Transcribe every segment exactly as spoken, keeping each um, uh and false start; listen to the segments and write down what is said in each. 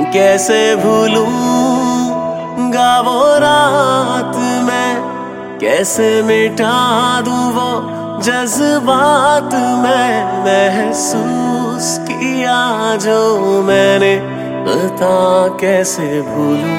कैसे भूलूंगा वो रात मैं, कैसे मिटा दूं वो जज्बात मैं महसूस किया जो मैंने, बता कैसे भूलूं।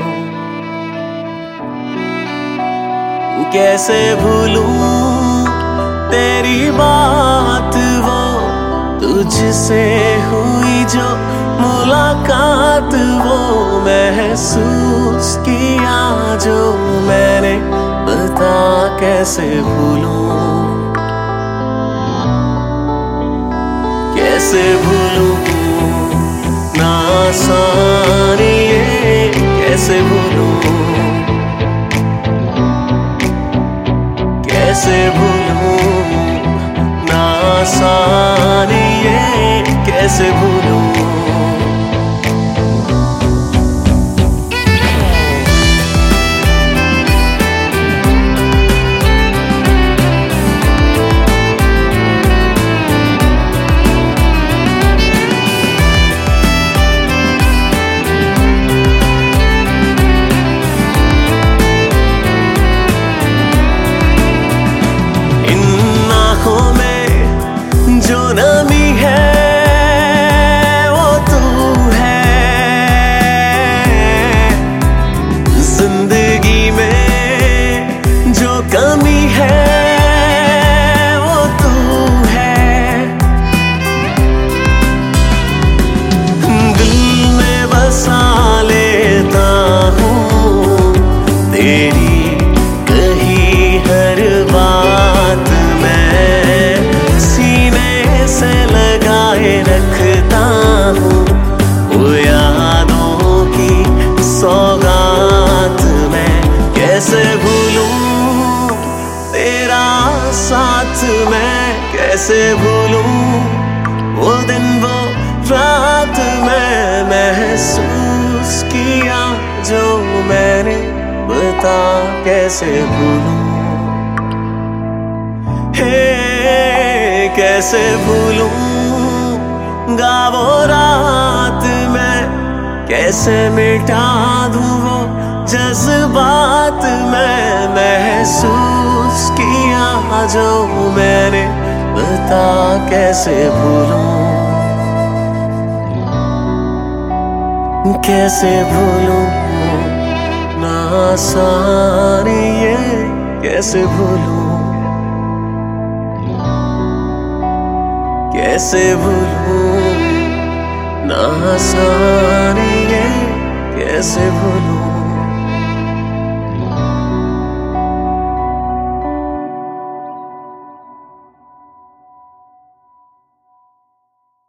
कैसे भूलूं तेरी बात वो, तुझसे हुई जो मुलाकात वो महसूस किया जो मैंने, बता कैसे भूलूं। कैसे भूलूं ना आसान ये, कैसे भूलूं कैसे भूलूं ना आसान ये, कैसे भूलूं। जो नमी है वो तू है, जिंदगी में जो कमी है वो तू है। दिल में बसा लेता हूँ तेरी कही हर बात मैं, सीने से लगाए रखता हूँ वो यादों की सौगात मैं। कैसे भूलूं तेरा साथ मैं, कैसे भूलूं वो दिन वो रात मैं महसूस किया जो मैंने, बता कैसे भूलूं। हे कैसे भूलूंगा वो रात मैं, कैसे मिटा दूं वो जज्बात मैं महसूस किया जो मैंने, बता कैसे भूलूं। कैसे भूलूं ना आसान ये, कैसे भूलूं कैसे भूलूं ना आसान ये, कैसे भूलूं।